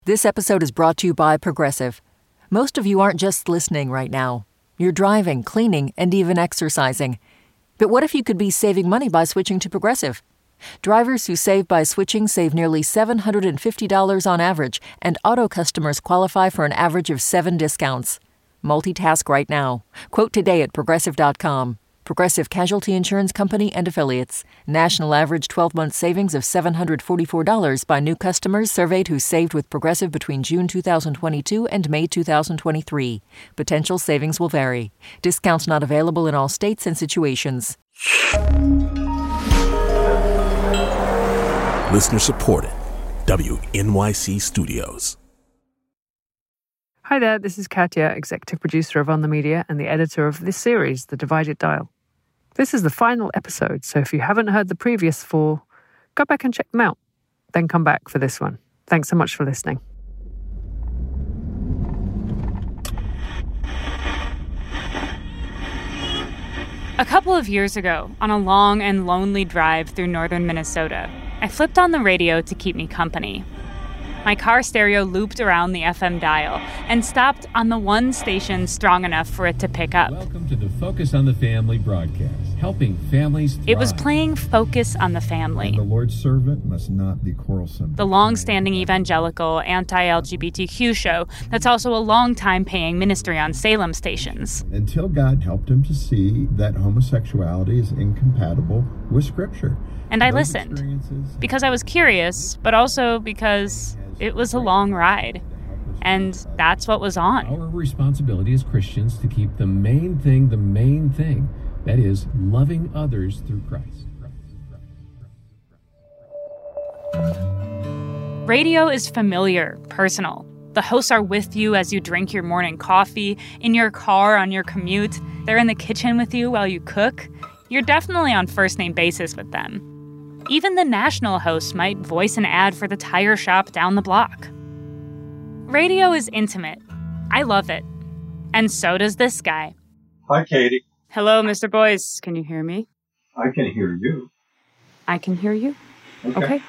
This episode is brought to you by Progressive. Most of you aren't just listening right now. You're driving, cleaning, and even exercising. But what if you could be saving money by switching to Progressive? Drivers who save by switching save nearly $750 on average, and auto customers qualify for an average of 7 discounts. Multitask right now. Quote today at Progressive.com. Progressive Casualty Insurance Company and Affiliates. National average 12-month savings of $744 by new customers surveyed who saved with Progressive between June 2022 and May 2023. Potential savings will vary. Discounts not available in all states and situations. Listener supported. WNYC Studios. Hi there, this is Katya, executive producer of On the Media and the editor of this series, The Divided Dial. This is the final episode, so if you haven't heard the previous 4, go back and check them out. Then come back for this one. Thanks so much for listening. A couple of years ago, on a long and lonely drive through northern Minnesota, I flipped on the radio to keep me company. My car stereo looped around the FM dial and stopped on the one station strong enough for it to pick up. Welcome to the Focus on the Family broadcast, helping families thrive. It was playing Focus on the Family. And the Lord's servant must not be quarrelsome. The long-standing evangelical, anti-LGBTQ show that's also a long-time paying ministry on Salem stations. Until God helped him to see that homosexuality is incompatible with Scripture. And I listened, because I was curious, but also because it was a long ride. And that's what was on. Our responsibility as Christians to keep the main thing, that is, loving others through Christ. Radio is familiar, personal. The hosts are with you as you drink your morning coffee, in your car on your commute. They're in the kitchen with you while you cook. You're definitely on first-name basis with them. Even the national host might voice an ad for the tire shop down the block. Radio is intimate. I love it. And so does this guy. Hi, Katie. Hello, Mr. Boyce. Can you hear me? I can hear you. I can hear you? Okay.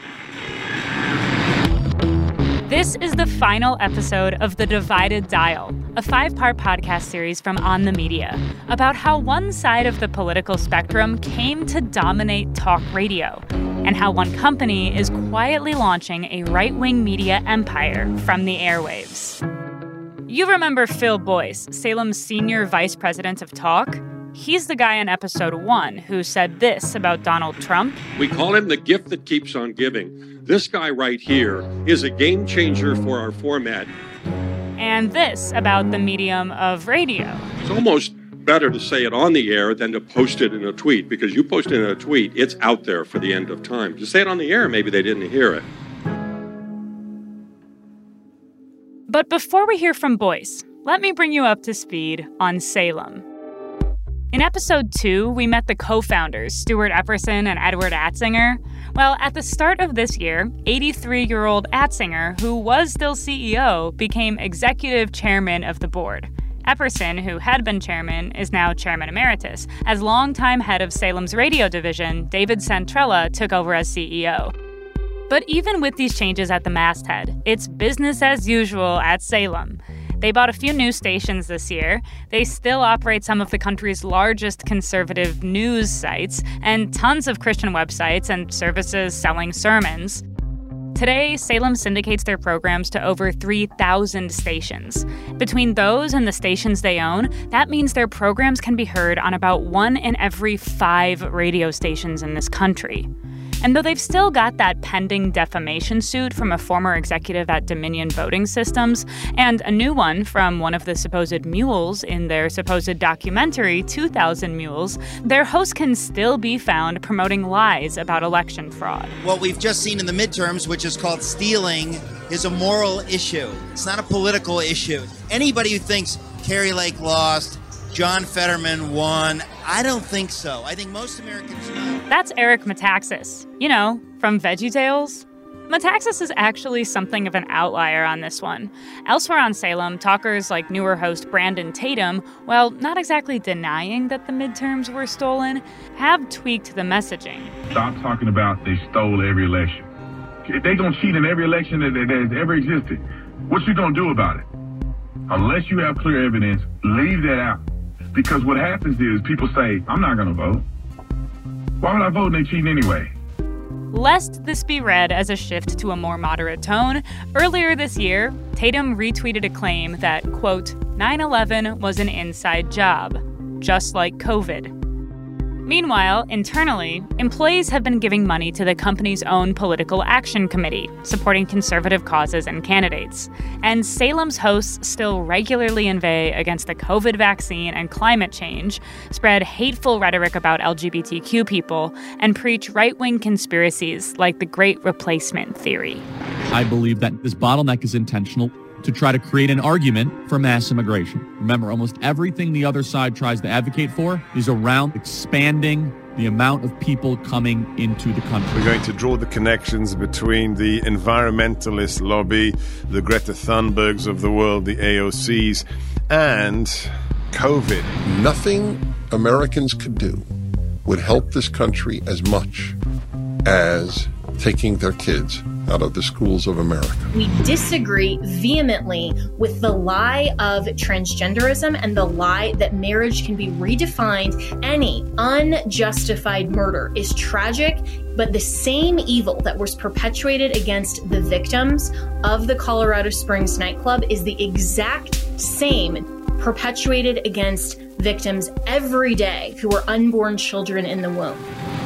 This is the final episode of The Divided Dial, a 5-part podcast series from On the Media about how one side of the political spectrum came to dominate talk radio, and how one company is quietly launching a right-wing media empire from the airwaves. You remember Phil Boyce, Salem's senior vice president of talk? He's the guy in episode 1 who said this about Donald Trump. We call him the gift that keeps on giving. This guy right here is a game changer for our format. And this about the medium of radio. It's almost better to say it on the air than to post it in a tweet, because you post it in a tweet, it's out there for the end of time. To say it on the air, maybe they didn't hear it. But before we hear from Boyce, let me bring you up to speed on Salem. In episode 2, we met the co-founders, Stuart Epperson and Edward Atzinger. Well, at the start of this year, 83-year-old Atzinger, who was still CEO, became executive chairman of the board. Epperson, who had been chairman, is now chairman emeritus, as longtime head of Salem's radio division, David Santrella, took over as CEO. But even with these changes at the masthead, it's business as usual at Salem. They bought a few new stations this year. They still operate some of the country's largest conservative news sites and tons of Christian websites and services selling sermons. Today, Salem syndicates their programs to over 3,000 stations. Between those and the stations they own, that means their programs can be heard on about 1 in every 5 radio stations in this country. And though they've still got that pending defamation suit from a former executive at Dominion Voting Systems, and a new one from one of the supposed mules in their supposed documentary, 2000 Mules, their hosts can still be found promoting lies about election fraud. What we've just seen in the midterms, which is called stealing, is a moral issue. It's not a political issue. Anybody who thinks Kari Lake lost, John Fetterman won, I don't think so. I think most Americans know. That's Eric Metaxas, from VeggieTales. Metaxas is actually something of an outlier on this one. Elsewhere on Salem, talkers like newer host Brandon Tatum, while not exactly denying that the midterms were stolen, have tweaked the messaging. Stop talking about they stole every election. if they gonna cheat in every election that has ever existed, what you gonna do about it? Unless you have clear evidence, leave that out. Because what happens is people say, I'm not gonna vote. Why would I vote and they cheating anyway? Lest this be read as a shift to a more moderate tone, earlier this year, Tatum retweeted a claim that, quote, 9/11 was an inside job, just like COVID. Meanwhile, internally, employees have been giving money to the company's own political action committee, supporting conservative causes and candidates. And Salem's hosts still regularly inveigh against the COVID vaccine and climate change, spread hateful rhetoric about LGBTQ people, and preach right-wing conspiracies like the Great Replacement theory. I believe that this bottleneck is intentional to try to create an argument for mass immigration. Remember, almost everything the other side tries to advocate for is around expanding the amount of people coming into the country. We're going to draw the connections between the environmentalist lobby, the Greta Thunbergs of the world, the AOCs, and COVID. Nothing Americans could do would help this country as much as taking their kids out of the schools of America. We disagree vehemently with the lie of transgenderism and the lie that marriage can be redefined. Any unjustified murder is tragic, but the same evil that was perpetuated against the victims of the Colorado Springs nightclub is the exact same perpetuated against victims every day who are unborn children in the womb.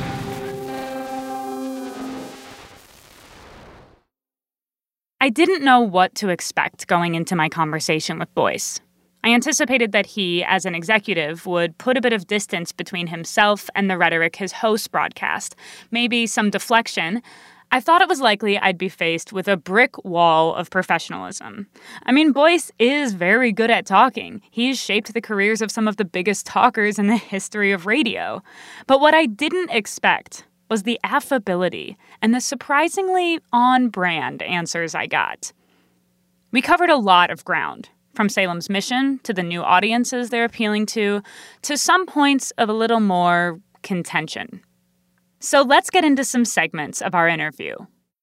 I didn't know what to expect going into my conversation with Boyce. I anticipated that he, as an executive, would put a bit of distance between himself and the rhetoric his hosts broadcast, maybe some deflection. I thought it was likely I'd be faced with a brick wall of professionalism. I mean, Boyce is very good at talking. He's shaped the careers of some of the biggest talkers in the history of radio. But what I didn't expect was the affability and the surprisingly on-brand answers I got. We covered a lot of ground, from Salem's mission to the new audiences they're appealing to some points of a little more contention. So let's get into some segments of our interview.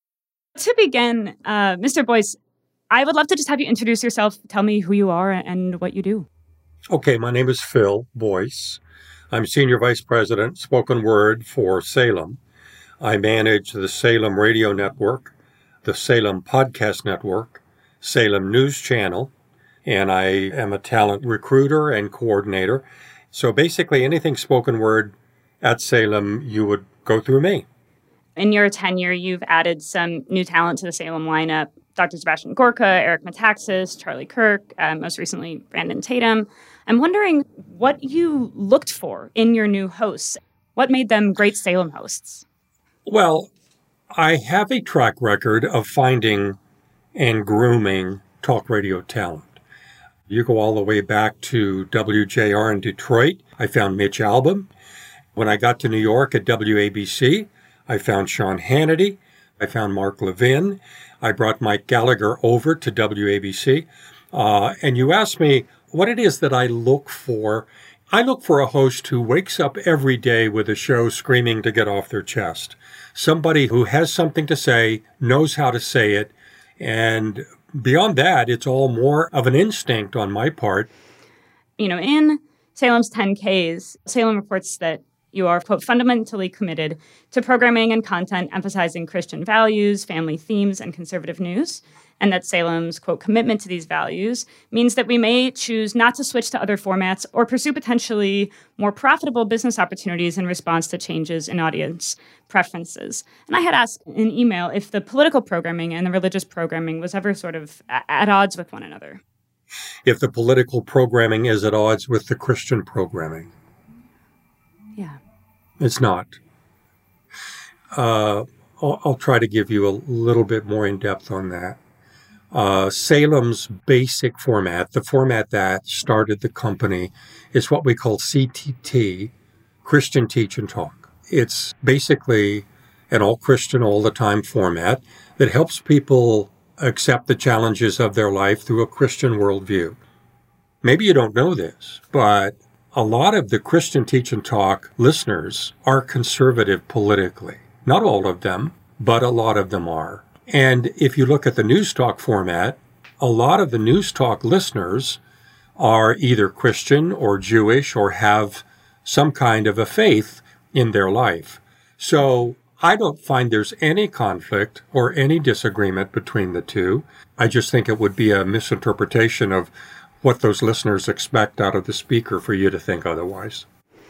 To begin, Mr. Boyce, I would love to just have you introduce yourself, tell me who you are and what you do. Okay, my name is Phil Boyce. I'm Senior Vice President, Spoken Word for Salem. I manage the Salem Radio Network, the Salem Podcast Network, Salem News Channel, and I am a talent recruiter and coordinator. So basically anything spoken word at Salem, you would go through me. In your tenure, you've added some new talent to the Salem lineup. Dr. Sebastian Gorka, Eric Metaxas, Charlie Kirk, most recently Brandon Tatum. I'm wondering what you looked for in your new hosts. What made them great Salem hosts? Well, I have a track record of finding and grooming talk radio talent. You go all the way back to WJR in Detroit. I found Mitch Albom. When I got to New York at WABC, I found Sean Hannity. I found Mark Levin. I brought Mike Gallagher over to WABC. And you asked me what it is that I look for. I look for a host who wakes up every day with a show screaming to get off their chest. Somebody who has something to say, knows how to say it. And beyond that, it's all more of an instinct on my part. You know, in Salem's 10Ks, Salem reports that you are, quote, fundamentally committed to programming and content emphasizing Christian values, family themes, and conservative news, and that Salem's, quote, commitment to these values means that we may choose not to switch to other formats or pursue potentially more profitable business opportunities in response to changes in audience preferences. And I had asked in email if the political programming and the religious programming was ever sort of at odds with one another. If the political programming is at odds with the Christian programming. Yeah. It's not. I'll try to give you a little bit more in depth on that. Salem's basic format, the format that started the company, is what we call CTT, Christian Teach and Talk. It's basically an all-Christian, all-the-time format that helps people accept the challenges of their life through a Christian worldview. Maybe you don't know this, but a lot of the Christian Teach and Talk listeners are conservative politically. Not all of them, but a lot of them are. And if you look at the News Talk format, a lot of the News Talk listeners are either Christian or Jewish or have some kind of a faith in their life. So I don't find there's any conflict or any disagreement between the two. I just think it would be a misinterpretation of what those listeners expect out of the speaker for you to think otherwise.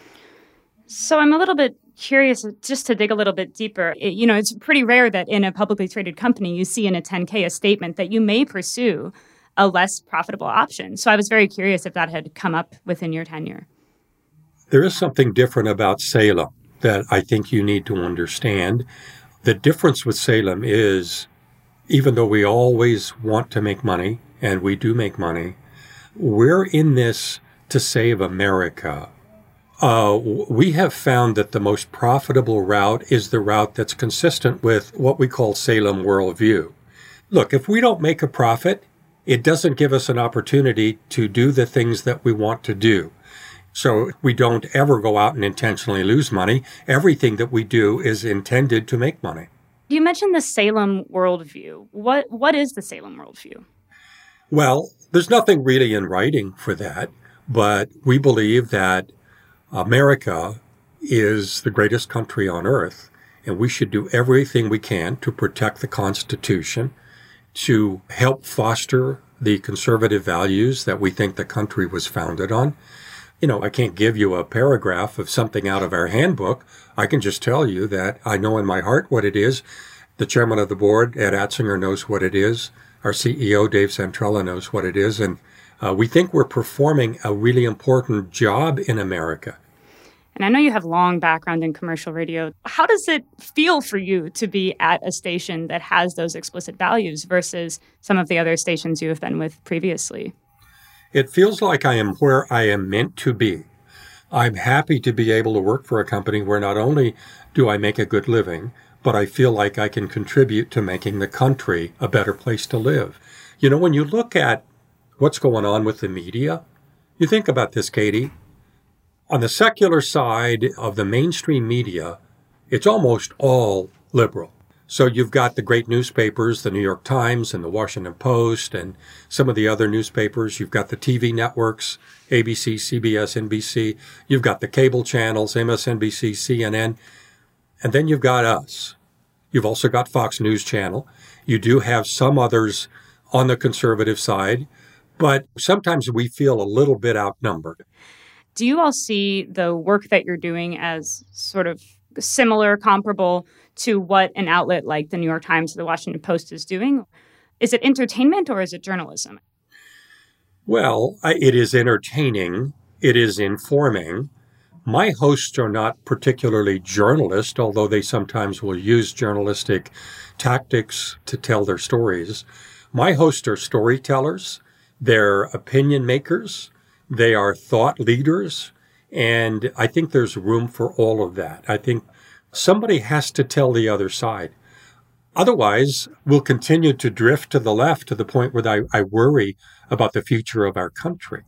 So I'm a little bit curious, just to dig a little bit deeper. It's pretty rare that in a publicly traded company, you see in a 10K a statement that you may pursue a less profitable option. So I was very curious if that had come up within your tenure. There is something different about Salem that I think you need to understand. The difference with Salem is, even though we always want to make money, and we do make money, we're in this to save America. We have found that the most profitable route is the route that's consistent with what we call Salem worldview. Look, if we don't make a profit, it doesn't give us an opportunity to do the things that we want to do. So we don't ever go out and intentionally lose money. Everything that we do is intended to make money. You mentioned the Salem worldview. What is the Salem worldview? Well, there's nothing really in writing for that, but we believe that America is the greatest country on earth, and we should do everything we can to protect the Constitution, to help foster the conservative values that we think the country was founded on. I can't give you a paragraph of something out of our handbook. I can just tell you that I know in my heart what it is. The chairman of the board, Ed Atzinger, knows what it is. Our CEO, Dave Santrella, knows what it is. And we think we're performing a really important job in America. And I know you have long background in commercial radio. How does it feel for you to be at a station that has those explicit values versus some of the other stations you have been with previously? It feels like I am where I am meant to be. I'm happy to be able to work for a company where not only do I make a good living, but I feel like I can contribute to making the country a better place to live. When you look at what's going on with the media, you think about this, Katie. On the secular side of the mainstream media, it's almost all liberal. So you've got the great newspapers, the New York Times and the Washington Post and some of the other newspapers. You've got the TV networks, ABC, CBS, NBC. You've got the cable channels, MSNBC, CNN. And then you've got us. You've also got Fox News Channel. You do have some others on the conservative side, but sometimes we feel a little bit outnumbered. Do you all see the work that you're doing as sort of similar, comparable to what an outlet like the New York Times or the Washington Post is doing? Is it entertainment or is it journalism? Well, it is entertaining. It is informing. My hosts are not particularly journalists, although they sometimes will use journalistic tactics to tell their stories. My hosts are storytellers. They're opinion makers. They are thought leaders. And I think there's room for all of that. I think somebody has to tell the other side. Otherwise, we'll continue to drift to the left to the point where I worry about the future of our country.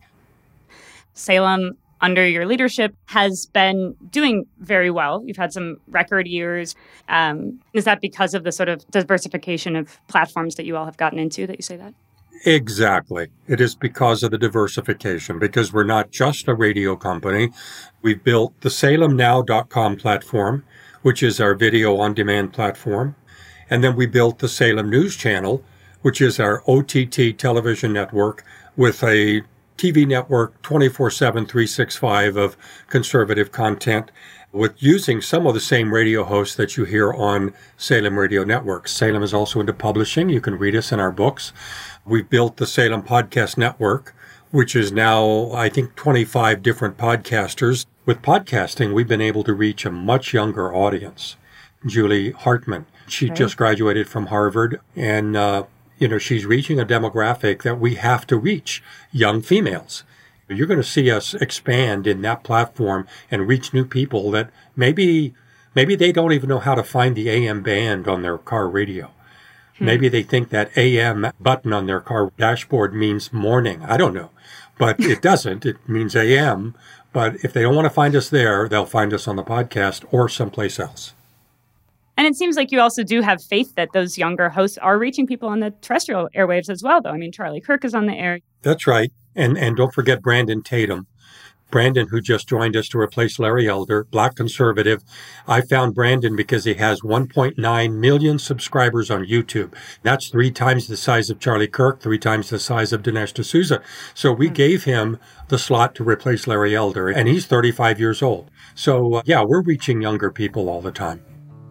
Salem, under your leadership, has been doing very well. You've had some record years. Is that because of the sort of diversification of platforms that you all have gotten into that you say that? Exactly. It is because of the diversification, because we're not just a radio company. We've built the SalemNow.com platform, which is our video on-demand platform. And then we built the Salem News Channel, which is our OTT television network with a TV network 24/7, 365 of conservative content, with using some of the same radio hosts that you hear on Salem Radio Network. Salem is also into publishing. You can read us in our books. We've built the Salem Podcast Network, which is now, I think, 25 different podcasters. With podcasting, we've been able to reach a much younger audience. Julie Hartman, she just graduated from Harvard, and she's reaching a demographic that we have to reach, young females. You're going to see us expand in that platform and reach new people that maybe they don't even know how to find the AM band on their car radio. Maybe they think that AM button on their car dashboard means morning. I don't know. But it doesn't. It means AM. But if they don't want to find us there, they'll find us on the podcast or someplace else. And it seems like you also do have faith that those younger hosts are reaching people on the terrestrial airwaves as well, though. I mean, Charlie Kirk is on the air. That's right. And don't forget Brandon Tatum. Brandon, who just joined us to replace Larry Elder, Black conservative. I found Brandon because he has 1.9 million subscribers on YouTube. That's 3 times the size of Charlie Kirk, 3 times the size of Dinesh D'Souza. So we gave him the slot to replace Larry Elder, and he's 35 years old. So, we're reaching younger people all the time.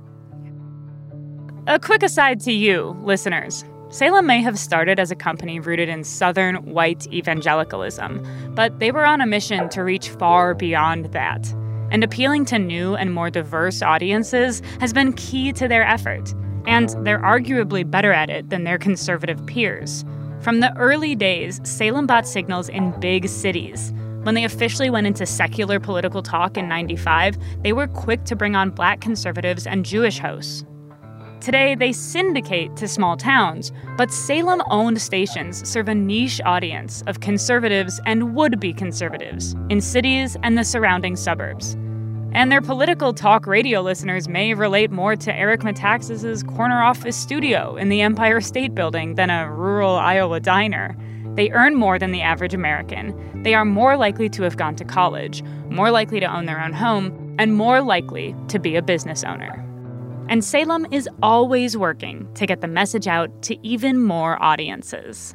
A quick aside to you, listeners. Salem may have started as a company rooted in Southern white evangelicalism, but they were on a mission to reach far beyond that. And appealing to new and more diverse audiences has been key to their effort. And they're arguably better at it than their conservative peers. From the early days, Salem bought signals in big cities. When they officially went into secular political talk in '95, they were quick to bring on Black conservatives and Jewish hosts. Today, they syndicate to small towns, but Salem-owned stations serve a niche audience of conservatives and would-be conservatives in cities and the surrounding suburbs. And their political talk radio listeners may relate more to Eric Metaxas's corner office studio in the Empire State Building than a rural Iowa diner. They earn more than the average American. They are more likely to have gone to college, more likely to own their own home, and more likely to be a business owner. And Salem is always working to get the message out to even more audiences.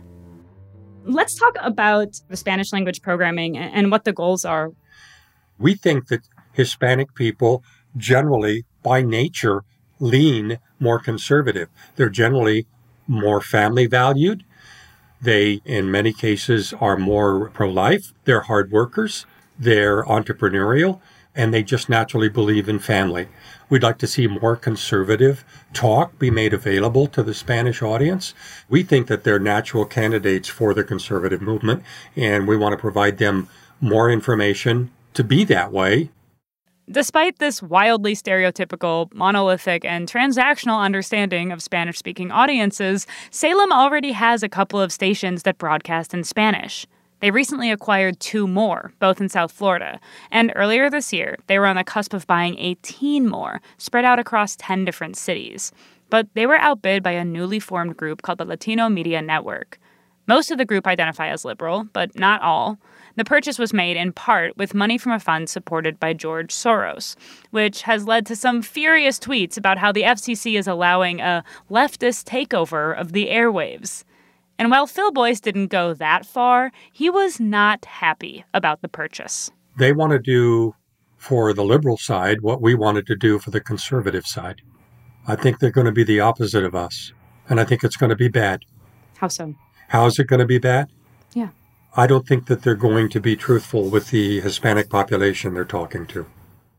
Let's talk about the Spanish language programming and what the goals are. We think that Hispanic people generally, by nature, lean more conservative. They're generally more family valued. They, in many cases, are more pro-life. They're hard workers. They're entrepreneurial. And they just naturally believe in family. We'd like to see more conservative talk be made available to the Spanish audience. We think that they're natural candidates for the conservative movement, and we want to provide them more information to be that way. Despite this wildly stereotypical, monolithic, and transactional understanding of Spanish-speaking audiences, Salem already has a couple of stations that broadcast in Spanish. They recently acquired 2 more, both in South Florida. And earlier this year, they were on the cusp of buying 18 more, spread out across 10 different cities. But they were outbid by a newly formed group called the Latino Media Network. Most of the group identify as liberal, but not all. The purchase was made in part with money from a fund supported by George Soros, which has led to some furious tweets about how the FCC is allowing a leftist takeover of the airwaves. And while Phil Boyce didn't go that far, he was not happy about the purchase. They want to do for the liberal side what we wanted to do for the conservative side. I think they're going to be the opposite of us, and I think it's going to be bad. How so? How is it going to be bad? Yeah. I don't think that they're going to be truthful with the Hispanic population they're talking to.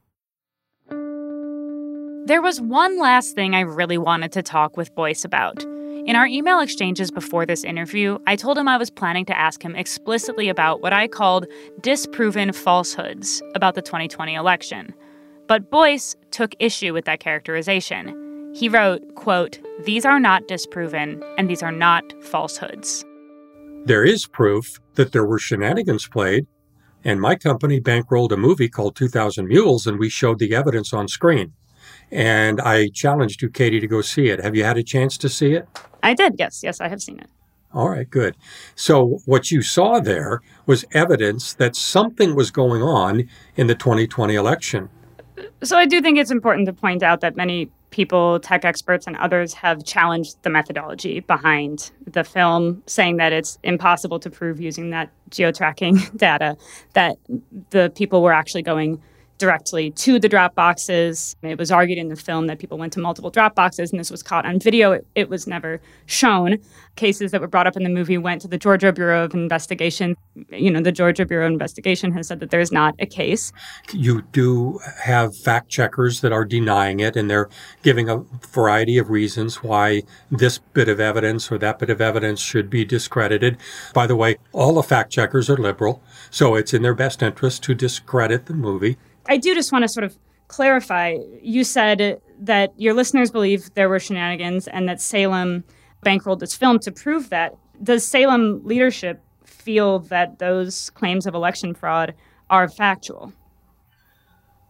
There was one last thing I really wanted to talk with Boyce about. In our email exchanges before this interview, I told him I was planning to ask him explicitly about what I called disproven falsehoods about the 2020 election. But Boyce took issue with that characterization. He wrote, quote, "These are not disproven, and these are not falsehoods." There is proof that there were shenanigans played, and my company bankrolled a movie called 2,000 Mules, and we showed the evidence on screen. And I challenged you, Katie, to go see it. Have you had a chance to see it? I did, yes. Yes, I have seen it. All right, good. So what you saw there was evidence that something was going on in the 2020 election. So I do think it's important to point out that many people, tech experts and others, have challenged the methodology behind the film, saying that it's impossible to prove using that geo-tracking data that the people were actually going directly to the drop boxes. It was argued in the film that people went to multiple drop boxes, and this was caught on video. It was never shown. Cases that were brought up in the movie went to the Georgia Bureau of Investigation. You know, the Georgia Bureau of Investigation has said that there's not a case. You do have fact checkers that are denying it, and they're giving a variety of reasons why this bit of evidence or that bit of evidence should be discredited. By the way, all the fact checkers are liberal, so it's in their best interest to discredit the movie. I do just want to sort of clarify. You said that your listeners believe there were shenanigans and that Salem bankrolled this film to prove that. Does Salem leadership feel that those claims of election fraud are factual?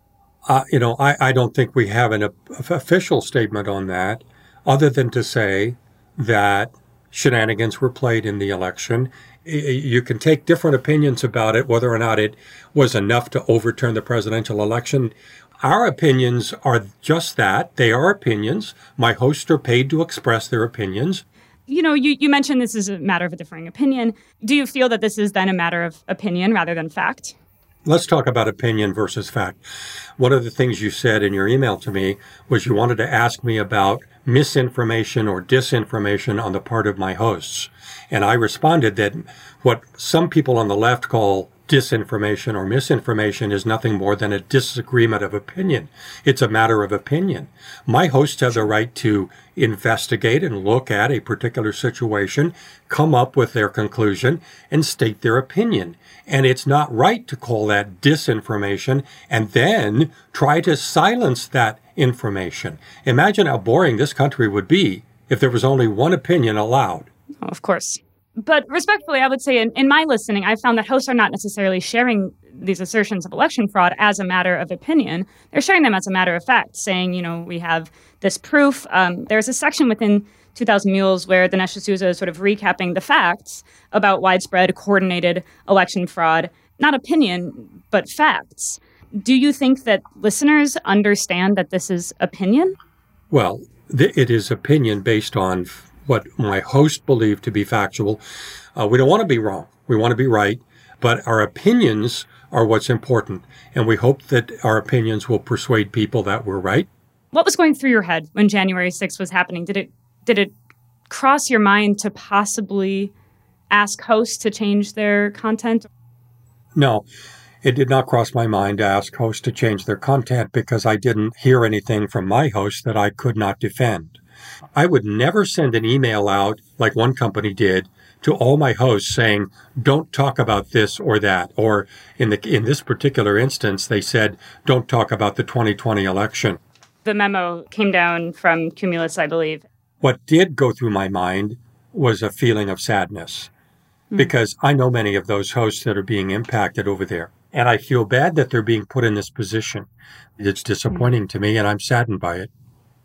I don't think we have an official statement on that, other than to say that shenanigans were played in the election. You can take different opinions about it, whether or not it was enough to overturn the presidential election. Our opinions are just that. They are opinions. My hosts are paid to express their opinions. You mentioned this is a matter of a differing opinion. Do you feel that this is then a matter of opinion rather than fact? Let's talk about opinion versus fact. One of the things you said in your email to me was you wanted to ask me about misinformation or disinformation on the part of my hosts. And I responded that what some people on the left call disinformation or misinformation is nothing more than a disagreement of opinion. It's a matter of opinion. My hosts have the right to investigate and look at a particular situation, come up with their conclusion, and state their opinion. And it's not right to call that disinformation and then try to silence that information. Imagine how boring this country would be if there was only one opinion allowed. Oh, of course. But respectfully, I would say in my listening, I found that hosts are not necessarily sharing these assertions of election fraud as a matter of opinion. They're sharing them as a matter of fact, saying, we have this proof. There's a section within 2,000 Mules where Dinesh D'Souza is sort of recapping the facts about widespread coordinated election fraud, not opinion, but facts. Do you think that listeners understand that this is opinion? Well, it is opinion based on what my host believed to be factual. We don't want to be wrong. We want to be right. But our opinions are what's important. And we hope that our opinions will persuade people that we're right. What was going through your head when January 6th was happening? Did it cross your mind to possibly ask hosts to change their content? No, it did not cross my mind to ask hosts to change their content because I didn't hear anything from my host that I could not defend. I would never send an email out like one company did to all my hosts saying, don't talk about this or that. Or in this particular instance, they said, don't talk about the 2020 election. The memo came down from Cumulus, I believe. What did go through my mind was a feeling of sadness because I know many of those hosts that are being impacted over there. And I feel bad that they're being put in this position. It's disappointing to me, and I'm saddened by it.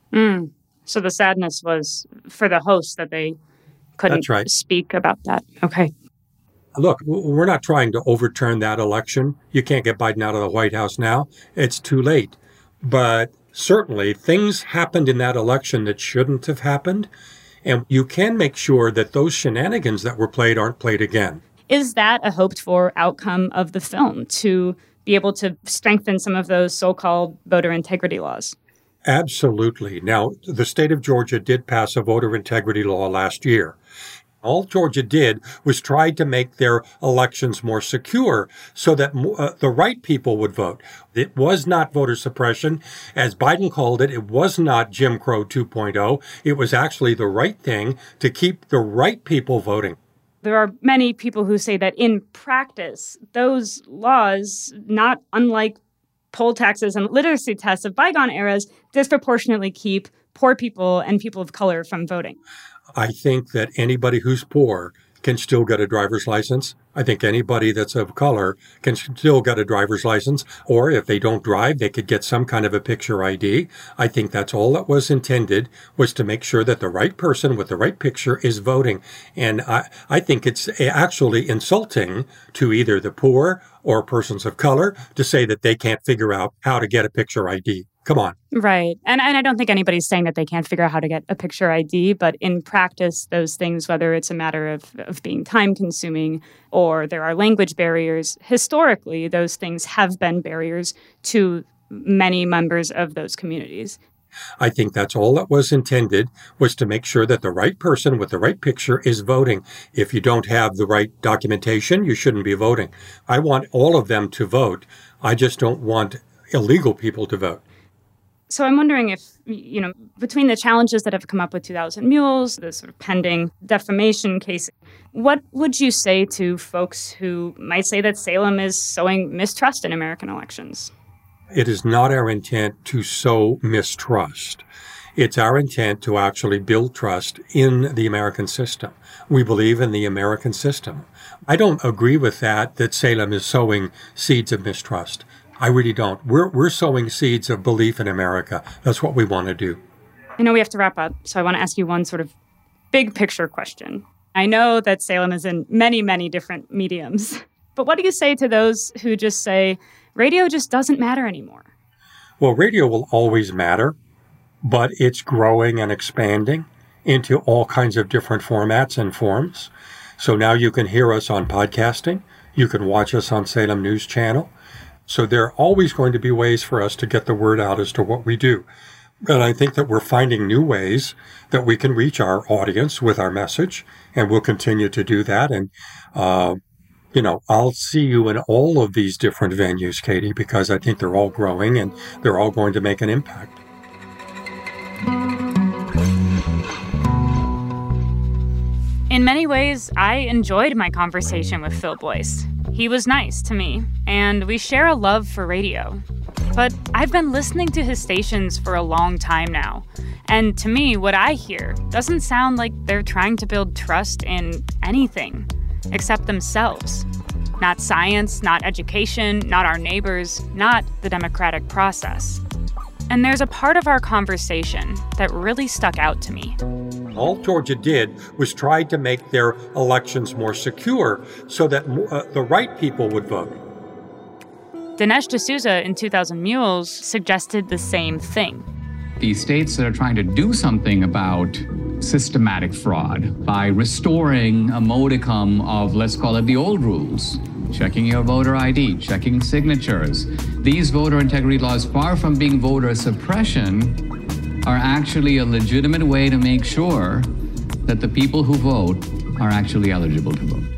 So the sadness was for the hosts that they couldn't speak about that. Okay. Look, we're not trying to overturn that election. You can't get Biden out of the White House now. It's too late. But certainly things happened in that election that shouldn't have happened. And you can make sure that those shenanigans that were played aren't played again. Is that a hoped-for outcome of the film, to be able to strengthen some of those so-called voter integrity laws? Absolutely. Now, the state of Georgia did pass a voter integrity law last year. All Georgia did was try to make their elections more secure so that the right people would vote. It was not voter suppression. As Biden called it, it was not Jim Crow 2.0. It was actually the right thing to keep the right people voting. There are many people who say that in practice, those laws, not unlike poll taxes and literacy tests of bygone eras, disproportionately keep poor people and people of color from voting. I think that anybody who's poor can still get a driver's license. I think anybody that's of color can still get a driver's license. Or if they don't drive, they could get some kind of a picture ID. I think that's all that was intended, was to make sure that the right person with the right picture is voting. And I think it's actually insulting to either the poor or persons of color to say that they can't figure out how to get a picture ID. Come on. Right. And I don't think anybody's saying that they can't figure out how to get a picture ID, but in practice, those things, whether it's a matter of being time consuming or there are language barriers, historically, those things have been barriers to many members of those communities. I think that's all that was intended, was to make sure that the right person with the right picture is voting. If you don't have the right documentation, you shouldn't be voting. I want all of them to vote. I just don't want illegal people to vote. So I'm wondering if, between the challenges that have come up with 2,000 Mules, the sort of pending defamation case, what would you say to folks who might say that Salem is sowing mistrust in American elections? It is not our intent to sow mistrust. It's our intent to actually build trust in the American system. We believe in the American system. I don't agree with that Salem is sowing seeds of mistrust. I really don't. We're sowing seeds of belief in America. That's what we want to do. I know we have to wrap up, so I want to ask you one sort of big picture question. I know that Salem is in many, many different mediums, but what do you say to those who just say radio just doesn't matter anymore? Well, radio will always matter, but it's growing and expanding into all kinds of different formats and forms. So now you can hear us on podcasting. You can watch us on Salem News Channel. So there are always going to be ways for us to get the word out as to what we do. And I think that we're finding new ways that we can reach our audience with our message, and we'll continue to do that. And, I'll see you in all of these different venues, Katie, because I think they're all growing and they're all going to make an impact. In many ways, I enjoyed my conversation with Phil Boyce. He was nice to me, and we share a love for radio. But I've been listening to his stations for a long time now, and to me, what I hear doesn't sound like they're trying to build trust in anything except themselves. Not science, not education, not our neighbors, not the democratic process. And there's a part of our conversation that really stuck out to me. All Georgia did was try to make their elections more secure so that the right people would vote. Dinesh D'Souza in 2000 Mules suggested the same thing. The states that are trying to do something about systematic fraud by restoring a modicum of, let's call it the old rules, checking your voter ID, checking signatures. These voter integrity laws, far from being voter suppression, are actually a legitimate way to make sure that the people who vote are actually eligible to vote.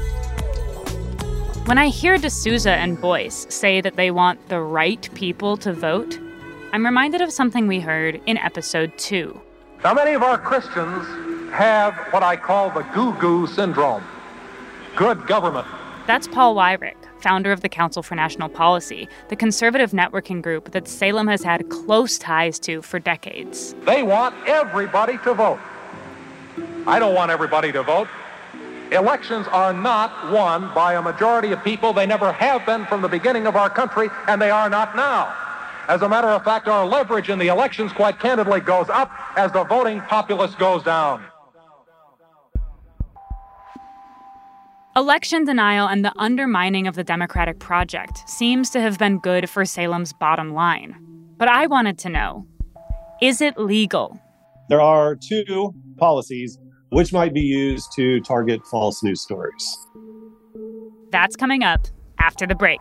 When I hear D'Souza and Boyce say that they want the right people to vote, I'm reminded of something we heard in episode 2. Now, many of our Christians have what I call the goo-goo syndrome. Good government. That's Paul Weyrich, founder of the Council for National Policy, the conservative networking group that Salem has had close ties to for decades. They want everybody to vote. I don't want everybody to vote. Elections are not won by a majority of people. They never have been from the beginning of our country, and they are not now. As a matter of fact, our leverage in the elections, quite candidly, goes up as the voting populace goes down. Election denial and the undermining of the democratic project seems to have been good for Salem's bottom line. But I wanted to know, is it legal? There are two policies which might be used to target false news stories. That's coming up after the break.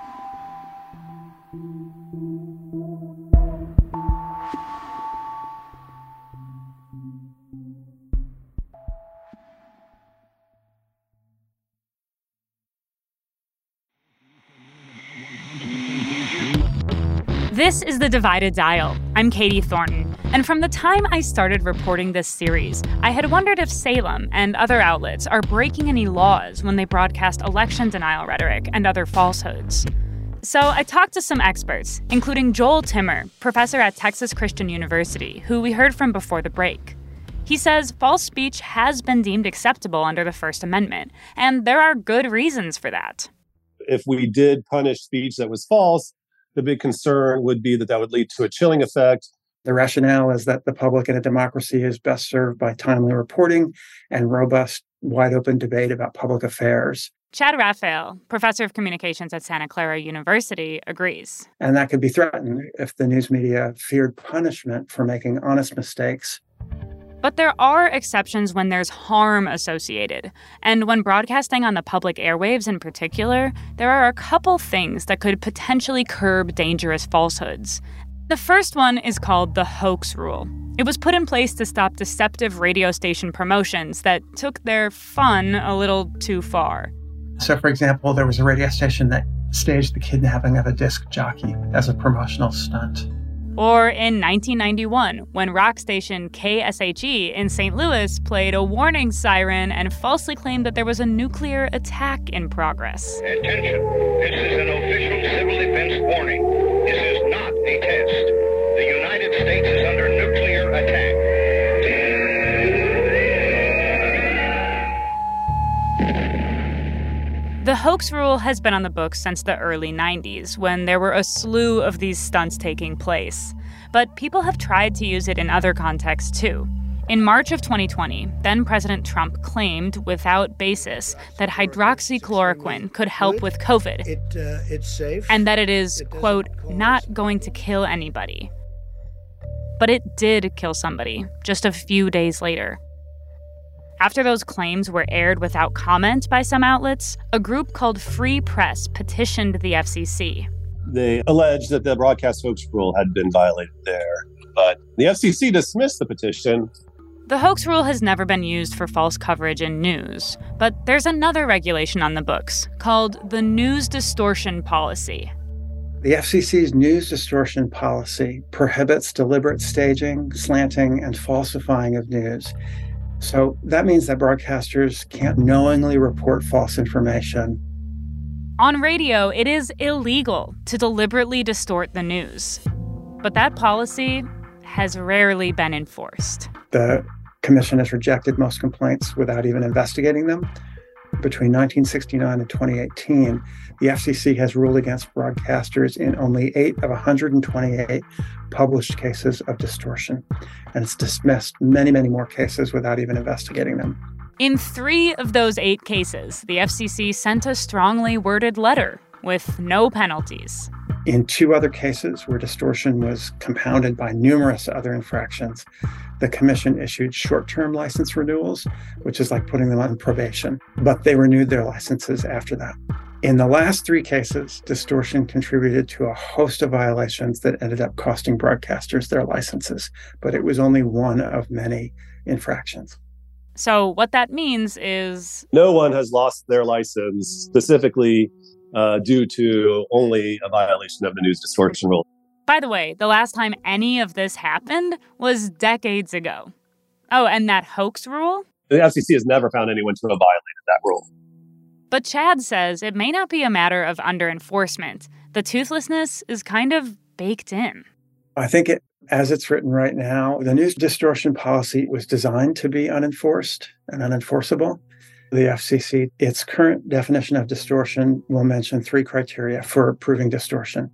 This is The Divided Dial. I'm Katie Thornton, and from the time I started reporting this series, I had wondered if Salem and other outlets are breaking any laws when they broadcast election denial rhetoric and other falsehoods. So I talked to some experts, including Joel Timmer, professor at Texas Christian University, who we heard from before the break. He says false speech has been deemed acceptable under the First Amendment, and there are good reasons for that. If we did punish speech that was false, the big concern would be that would lead to a chilling effect. The rationale is that the public in a democracy is best served by timely reporting and robust, wide-open debate about public affairs. Chad Raphael, professor of communications at Santa Clara University, agrees. And that could be threatened if the news media feared punishment for making honest mistakes. But there are exceptions when there's harm associated. And when broadcasting on the public airwaves in particular, there are a couple things that could potentially curb dangerous falsehoods. The first one is called the hoax rule. It was put in place to stop deceptive radio station promotions that took their fun a little too far. So, for example, there was a radio station that staged the kidnapping of a disc jockey as a promotional stunt. Or in 1991, when rock station KSHE in St. Louis played a warning siren and falsely claimed that there was a nuclear attack in progress. Attention, this is an official civil defense warning. This is not a test. The United States is under nuclear attack. The hoax rule has been on the books since the early 90s, when there were a slew of these stunts taking place. But people have tried to use it in other contexts, too. In March of 2020, then-President Trump claimed, without basis, that hydroxychloroquine could help with COVID. It's safe. And that it is, quote, not going to kill anybody. But it did kill somebody, just a few days later. After those claims were aired without comment by some outlets, a group called Free Press petitioned the FCC. They alleged that the broadcast hoax rule had been violated there, but the FCC dismissed the petition. The hoax rule has never been used for false coverage in news, but there's another regulation on the books called the News Distortion Policy. The FCC's news distortion policy prohibits deliberate staging, slanting, and falsifying of news. So that means that broadcasters can't knowingly report false information. On radio, it is illegal to deliberately distort the news. But that policy has rarely been enforced. The Commission has rejected most complaints without even investigating them. Between 1969 and 2018, the FCC has ruled against broadcasters in only 8 of 128 published cases of distortion. And it's dismissed many, many more cases without even investigating them. In 3 of those 8 cases, the FCC sent a strongly worded letter with no penalties. In 2 other cases where distortion was compounded by numerous other infractions, the Commission issued short-term license renewals, which is like putting them on probation, but they renewed their licenses after that. In the last 3 cases, distortion contributed to a host of violations that ended up costing broadcasters their licenses, but it was only one of many infractions. So what that means is... no one has lost their license specifically due to only a violation of the news distortion rule. By the way, the last time any of this happened was decades ago. Oh, and that hoax rule? The FCC has never found anyone to have violated that rule. But Chad says it may not be a matter of under-enforcement. The toothlessness is kind of baked in. I think as it's written right now, the news distortion policy was designed to be unenforced and unenforceable. The FCC, its current definition of distortion, will mention 3 criteria for proving distortion.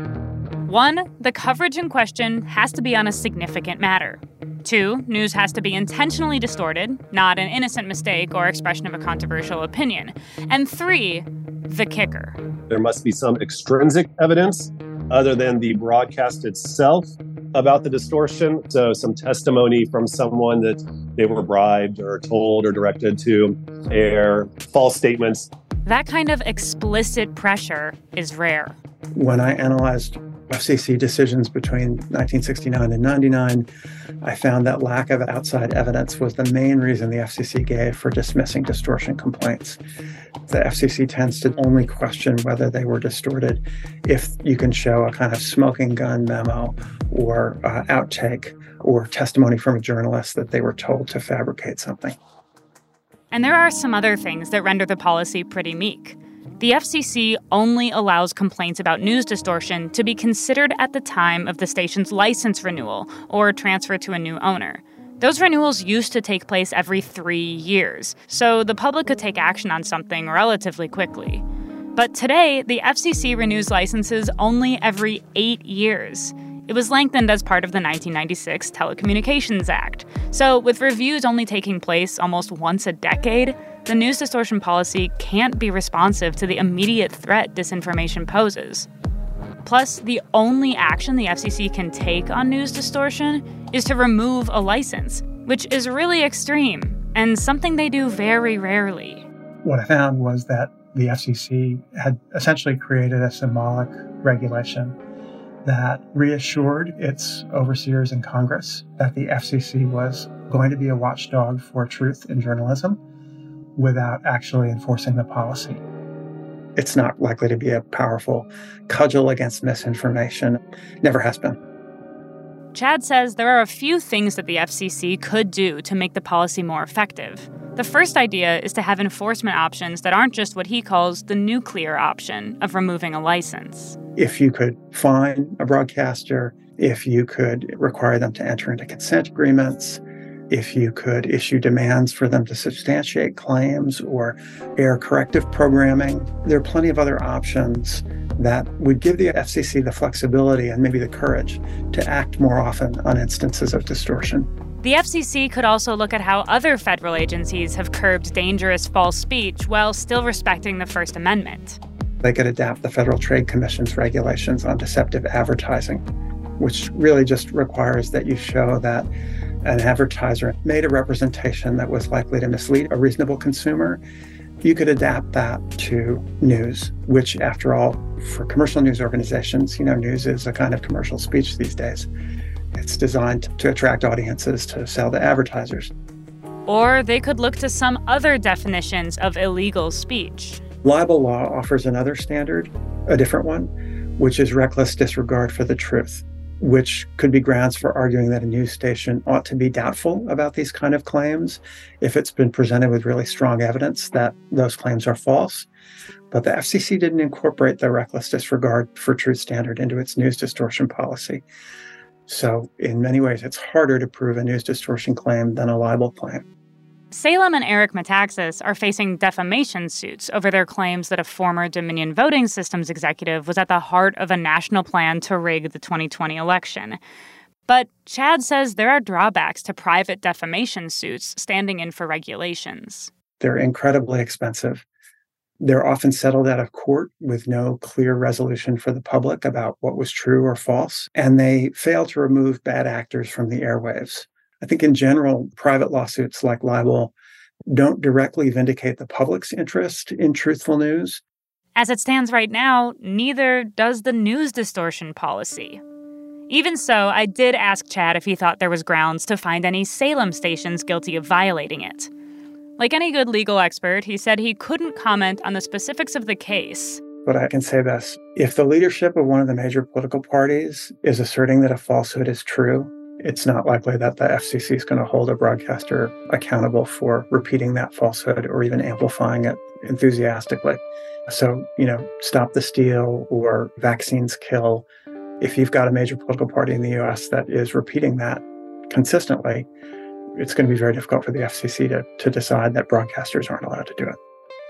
1, the coverage in question has to be on a significant matter. 2, news has to be intentionally distorted, not an innocent mistake or expression of a controversial opinion. And 3, the kicker. There must be some extrinsic evidence other than the broadcast itself about the distortion. So some testimony from someone that they were bribed or told or directed to air false statements. That kind of explicit pressure is rare. When I analyzed FCC decisions between 1969 and 99, I found that lack of outside evidence was the main reason the FCC gave for dismissing distortion complaints. The FCC tends to only question whether they were distorted if you can show a kind of smoking gun memo or outtake or testimony from a journalist that they were told to fabricate something. And there are some other things that render the policy pretty meek. The FCC only allows complaints about news distortion to be considered at the time of the station's license renewal or transfer to a new owner. Those renewals used to take place every 3 years, so the public could take action on something relatively quickly. But today, the FCC renews licenses only every 8 years. It was lengthened as part of the 1996 Telecommunications Act. So with reviews only taking place almost once a decade, the news distortion policy can't be responsive to the immediate threat disinformation poses. Plus, the only action the FCC can take on news distortion is to remove a license, which is really extreme and something they do very rarely. What I found was that the FCC had essentially created a symbolic regulation that reassured its overseers in Congress that the FCC was going to be a watchdog for truth in journalism without actually enforcing the policy. It's not likely to be a powerful cudgel against misinformation. Never has been. Chad says there are a few things that the FCC could do to make the policy more effective. The first idea is to have enforcement options that aren't just what he calls the nuclear option of removing a license. If you could fine a broadcaster, if you could require them to enter into consent agreements, if you could issue demands for them to substantiate claims or air corrective programming. There are plenty of other options that would give the FCC the flexibility and maybe the courage to act more often on instances of distortion. The FCC could also look at how other federal agencies have curbed dangerous false speech while still respecting the First Amendment. They could adapt the Federal Trade Commission's regulations on deceptive advertising, which really just requires that you show that an advertiser made a representation that was likely to mislead a reasonable consumer. You could adapt that to news, which, after all, for commercial news organizations, news is a kind of commercial speech these days. It's designed to attract audiences to sell to advertisers. Or they could look to some other definitions of illegal speech. Libel law offers another standard, a different one, which is reckless disregard for the truth, which could be grounds for arguing that a news station ought to be doubtful about these kind of claims if it's been presented with really strong evidence that those claims are false. But the FCC didn't incorporate the reckless disregard for truth standard into its news distortion policy. So in many ways, it's harder to prove a news distortion claim than a libel claim. Salem and Eric Metaxas are facing defamation suits over their claims that a former Dominion Voting Systems executive was at the heart of a national plan to rig the 2020 election. But Chad says there are drawbacks to private defamation suits standing in for regulations. They're incredibly expensive. They're often settled out of court with no clear resolution for the public about what was true or false, and they fail to remove bad actors from the airwaves. I think in general, private lawsuits like libel don't directly vindicate the public's interest in truthful news. As it stands right now, neither does the news distortion policy. Even so, I did ask Chad if he thought there was grounds to find any Salem stations guilty of violating it. Like any good legal expert, he said he couldn't comment on the specifics of the case. But I can say this. If the leadership of one of the major political parties is asserting that a falsehood is true, it's not likely that the FCC is going to hold a broadcaster accountable for repeating that falsehood or even amplifying it enthusiastically. So, stop the steal or vaccines kill. If you've got a major political party in the U.S. that is repeating that consistently, it's going to be very difficult for the FCC to decide that broadcasters aren't allowed to do it.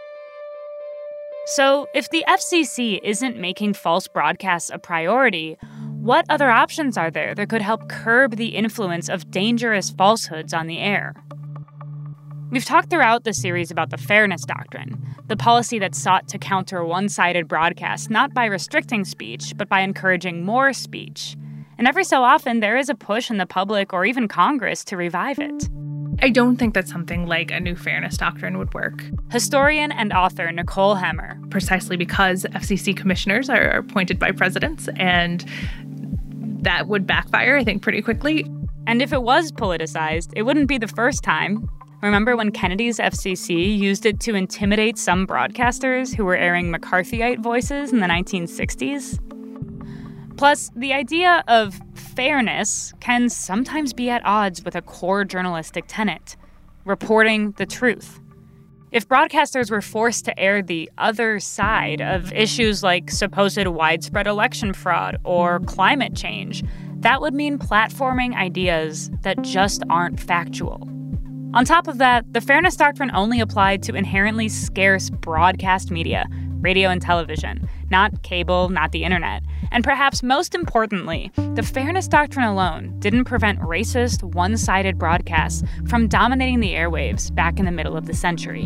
So if the FCC isn't making false broadcasts a priority, what other options are there that could help curb the influence of dangerous falsehoods on the air? We've talked throughout the series about the Fairness Doctrine, the policy that sought to counter one-sided broadcasts not by restricting speech, but by encouraging more speech. And every so often, there is a push in the public or even Congress to revive it. I don't think that something like a new Fairness Doctrine would work. Historian and author Nicole Hemmer. Precisely because FCC commissioners are appointed by presidents, and that would backfire, I think, pretty quickly. And if it was politicized, it wouldn't be the first time. Remember when Kennedy's FCC used it to intimidate some broadcasters who were airing McCarthyite voices in the 1960s? Plus, the idea of fairness can sometimes be at odds with a core journalistic tenet, reporting the truth. If broadcasters were forced to air the other side of issues like supposed widespread election fraud or climate change, that would mean platforming ideas that just aren't factual. On top of that, the Fairness Doctrine only applied to inherently scarce broadcast media, radio and television, not cable, not the internet. And perhaps most importantly, the Fairness Doctrine alone didn't prevent racist, one-sided broadcasts from dominating the airwaves back in the middle of the century.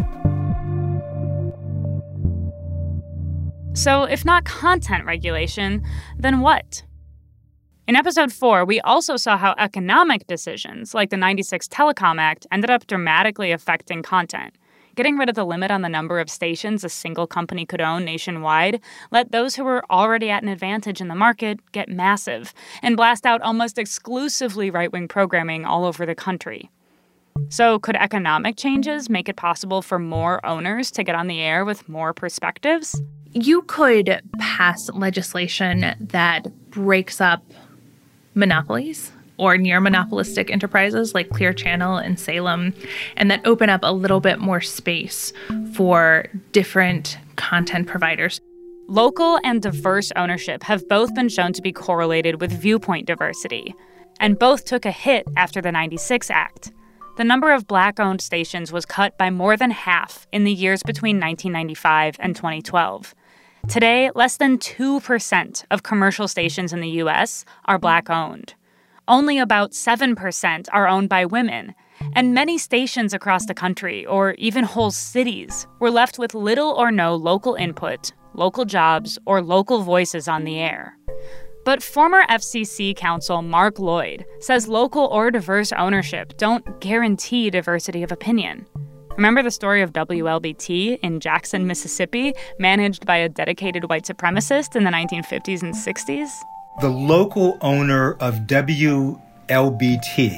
So if not content regulation, then what? In episode 4, we also saw how economic decisions, like the 96 Telecom Act, ended up dramatically affecting content. Getting rid of the limit on the number of stations a single company could own nationwide let those who were already at an advantage in the market get massive and blast out almost exclusively right-wing programming all over the country. So could economic changes make it possible for more owners to get on the air with more perspectives? You could pass legislation that breaks up monopolies or near monopolistic enterprises like Clear Channel and Salem, and that open up a little bit more space for different content providers. Local and diverse ownership have both been shown to be correlated with viewpoint diversity. and both took a hit after the 96 Act. The number of black-owned stations was cut by more than half in the years between 1995 and 2012. Today, less than 2% of commercial stations in the U.S. are black-owned. Only about 7% are owned by women, and many stations across the country, or even whole cities, were left with little or no local input, local jobs, or local voices on the air. But former FCC counsel Mark Lloyd says local or diverse ownership don't guarantee diversity of opinion. Remember the story of WLBT in Jackson, Mississippi, managed by a dedicated white supremacist in the 1950s and 60s? The local owner of WLBT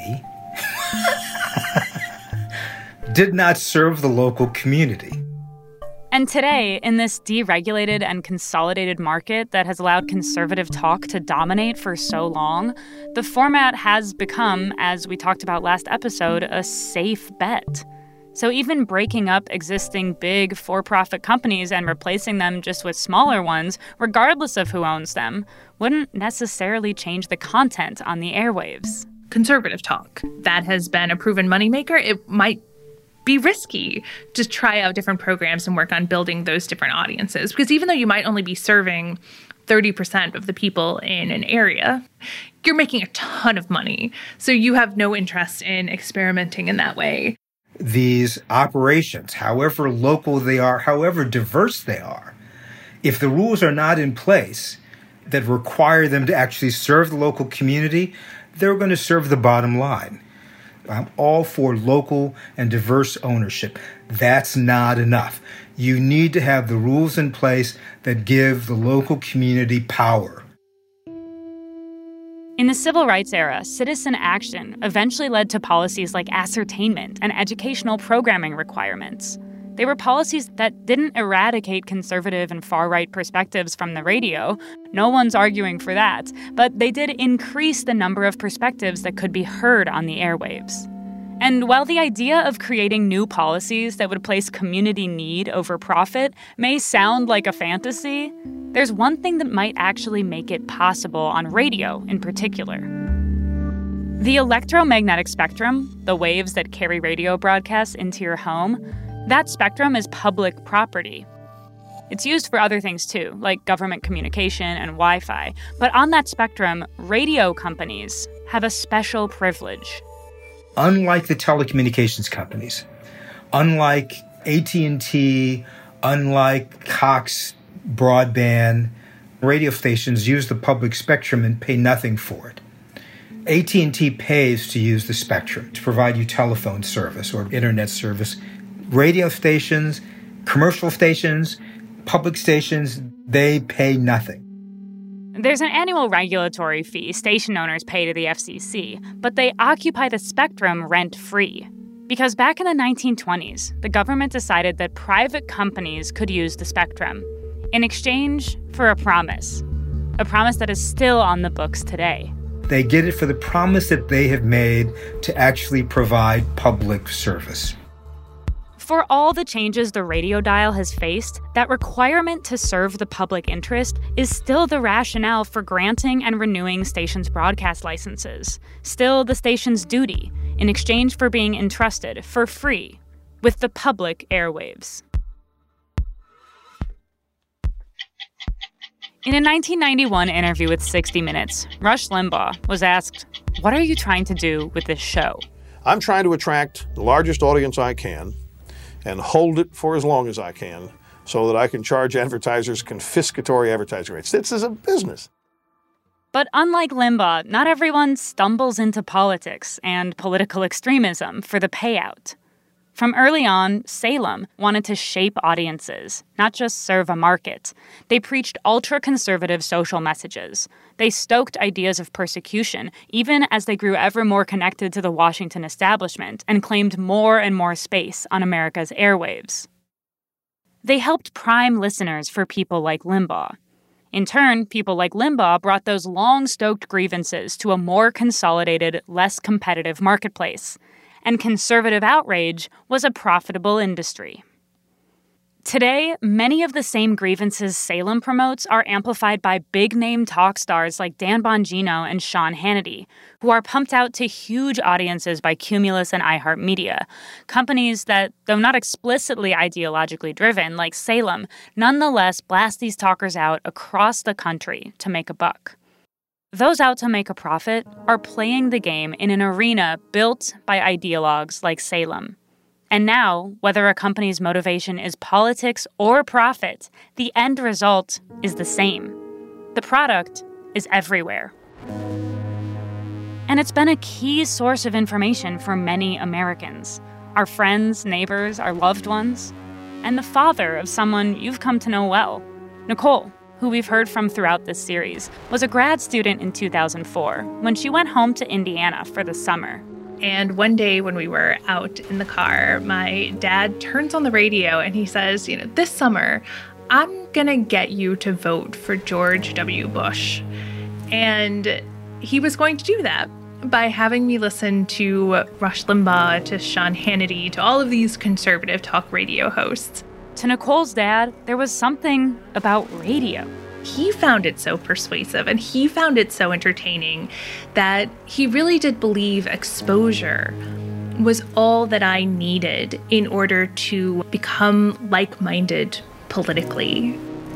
did not serve the local community. And today, in this deregulated and consolidated market that has allowed conservative talk to dominate for so long, the format has become, as we talked about last episode, a safe bet. So even breaking up existing big for-profit companies and replacing them just with smaller ones, regardless of who owns them, wouldn't necessarily change the content on the airwaves. Conservative talk, that has been a proven moneymaker. It might be risky to try out different programs and work on building those different audiences. Because even though you might only be serving 30% of the people in an area, you're making a ton of money. So you have no interest in experimenting in that way. These operations, however local they are, however diverse they are, if the rules are not in place that require them to actually serve the local community, they're going to serve the bottom line. I'm all for local and diverse ownership. That's not enough. You need to have the rules in place that give the local community power. In the civil rights era, citizen action eventually led to policies like ascertainment and educational programming requirements. They were policies that didn't eradicate conservative and far-right perspectives from the radio. No one's arguing for that. But they did increase the number of perspectives that could be heard on the airwaves. And while the idea of creating new policies that would place community need over profit may sound like a fantasy, there's one thing that might actually make it possible on radio in particular. The electromagnetic spectrum, the waves that carry radio broadcasts into your home, that spectrum is public property. It's used for other things too, like government communication and Wi-Fi. But on that spectrum, radio companies have a special privilege. Unlike the telecommunications companies, unlike AT&T, unlike Cox Broadband, radio stations use the public spectrum and pay nothing for it. AT&T pays to use the spectrum to provide you telephone service or internet service. Radio stations, commercial stations, public stations, they pay nothing. There's an annual regulatory fee station owners pay to the FCC, but they occupy the spectrum rent-free. Because back in the 1920s, the government decided that private companies could use the spectrum in exchange for a promise that is still on the books today. They get it for the promise that they have made to actually provide public service. For all the changes the radio dial has faced, that requirement to serve the public interest is still the rationale for granting and renewing stations' broadcast licenses, still the station's duty, in exchange for being entrusted for free with the public airwaves. In a 1991 interview with 60 Minutes, Rush Limbaugh was asked, "What are you trying to do with this show?" I'm trying to attract the largest audience I can and hold it for as long as I can so that I can charge advertisers confiscatory advertising rates. This is a business. But unlike Limbaugh, not everyone stumbles into politics and political extremism for the payout. From early on, Salem wanted to shape audiences, not just serve a market. They preached ultra-conservative social messages. They stoked ideas of persecution, even as they grew ever more connected to the Washington establishment and claimed more and more space on America's airwaves. They helped prime listeners for people like Limbaugh. In turn, people like Limbaugh brought those long-stoked grievances to a more consolidated, less competitive marketplace. And conservative outrage was a profitable industry. Today, many of the same grievances Salem promotes are amplified by big-name talk stars like Dan Bongino and Sean Hannity, who are pumped out to huge audiences by Cumulus and iHeartMedia, companies that, though not explicitly ideologically driven like Salem, nonetheless blast these talkers out across the country to make a buck. Those out to make a profit are playing the game in an arena built by ideologues like Salem. And now, whether a company's motivation is politics or profit, the end result is the same. The product is everywhere. And it's been a key source of information for many Americans, our friends, neighbors, our loved ones, and the father of someone you've come to know well. Nicole, who we've heard from throughout this series, was a grad student in 2004 when she went home to Indiana for the summer. And one day when we were out in the car, my dad turns on the radio and he says, this summer, I'm going to get you to vote for George W. Bush. And he was going to do that by having me listen to Rush Limbaugh, to Sean Hannity, to all of these conservative talk radio hosts. To Nicole's dad, there was something about radio. He found it so persuasive and he found it so entertaining that he really did believe exposure was all that I needed in order to become like-minded politically.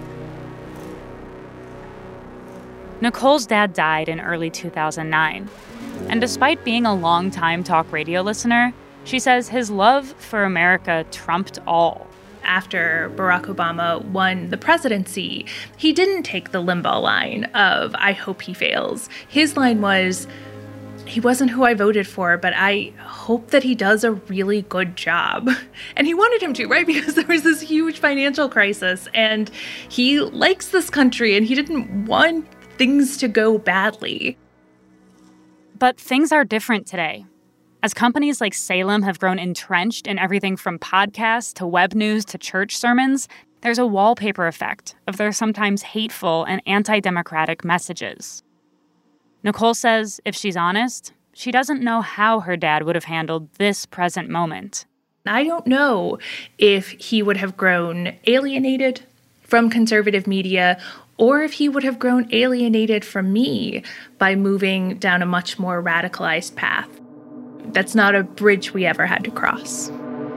Nicole's dad died in early 2009. And despite being a long-time talk radio listener, she says his love for America trumped all. After Barack Obama won the presidency, he didn't take the Limbaugh line of, I hope he fails. His line was, he wasn't who I voted for, but I hope that he does a really good job. And he wanted him to, right? Because there was this huge financial crisis, and he likes this country, and he didn't want things to go badly. But things are different today. As companies like Salem have grown entrenched in everything from podcasts to web news to church sermons, there's a wallpaper effect of their sometimes hateful and anti-democratic messages. Nicole says, if she's honest, she doesn't know how her dad would have handled this present moment. I don't know if he would have grown alienated from conservative media or if he would have grown alienated from me by moving down a much more radicalized path. That's not a bridge we ever had to cross.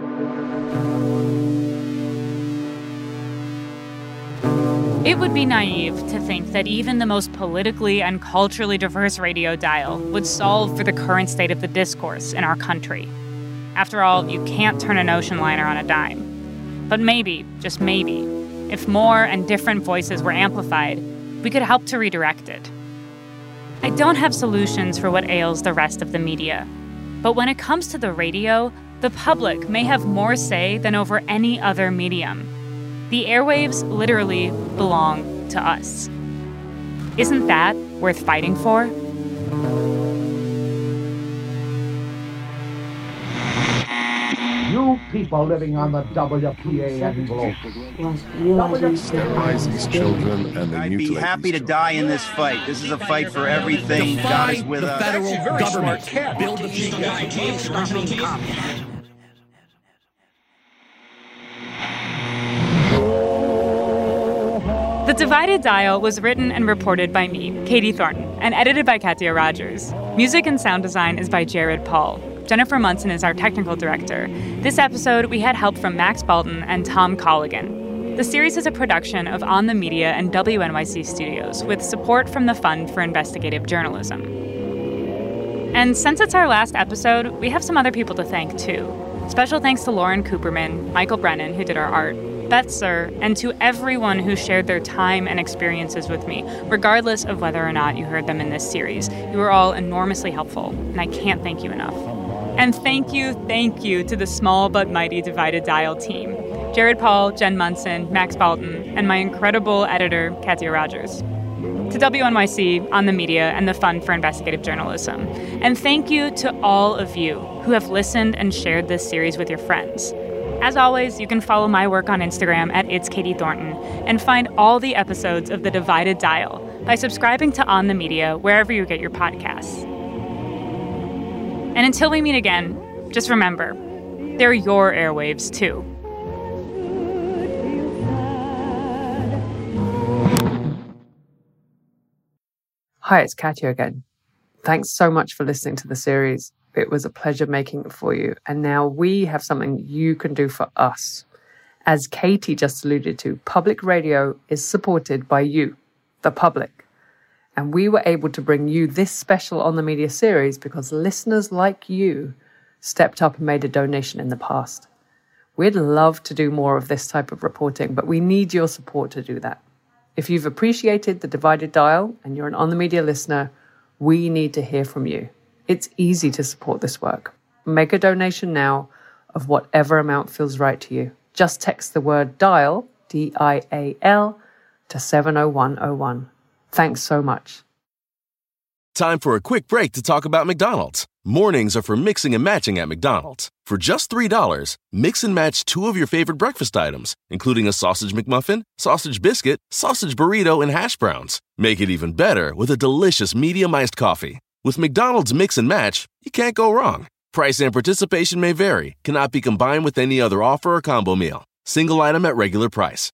It would be naive to think that even the most politically and culturally diverse radio dial would solve for the current state of the discourse in our country. After all, you can't turn an ocean liner on a dime. But maybe, just maybe, if more and different voices were amplified, we could help to redirect it. I don't have solutions for what ails the rest of the media. But when it comes to the radio, the public may have more say than over any other medium. The airwaves literally belong to us. Isn't that worth fighting for? You people living on the WPA envelope. Sterilize these children and they I'd be mutilate happy to these die in this fight. This is a fight for everything. God is with us. Federal government. Build the The Divided Dial was written and reported by me, Katie Thornton, and edited by Katya Rogers. Music and sound design is by Jared Paul. Jennifer Munson is our technical director. This episode, we had help from Max Balton and Tom Colligan. The series is a production of On the Media and WNYC Studios, with support from the Fund for Investigative Journalism. And since it's our last episode, we have some other people to thank, too. Special thanks to Lauren Cooperman, Michael Brennan, who did our art, Beth Sir, and to everyone who shared their time and experiences with me, regardless of whether or not you heard them in this series. You were all enormously helpful, and I can't thank you enough. And thank you to the small but mighty Divided Dial team. Jared Paul, Jen Munson, Max Balton, and my incredible editor, Katya Rogers. To WNYC, On the Media, and the Fund for Investigative Journalism. And thank you to all of you who have listened and shared this series with your friends. As always, you can follow my work on Instagram at It's Katie Thornton and find all the episodes of The Divided Dial by subscribing to On the Media wherever you get your podcasts. And until we meet again, just remember, they're your airwaves too. Hi, it's Katya again. Thanks so much for listening to the series. It was a pleasure making it for you. And now we have something you can do for us. As Katie just alluded to, public radio is supported by you, the public. And we were able to bring you this special On the Media series because listeners like you stepped up and made a donation in the past. We'd love to do more of this type of reporting, but we need your support to do that. If you've appreciated the Divided Dial and you're an On the Media listener, we need to hear from you. It's easy to support this work. Make a donation now of whatever amount feels right to you. Just text the word DIAL, D-I-A-L, to 70101. Thanks so much. Time for a quick break to talk about McDonald's. Mornings are for mixing and matching at McDonald's. For just $3, mix and match 2 of your favorite breakfast items, including a sausage McMuffin, sausage biscuit, sausage burrito, and hash browns. Make it even better with a delicious medium iced coffee. With McDonald's Mix and Match, you can't go wrong. Price and participation may vary, cannot be combined with any other offer or combo meal. Single item at regular price.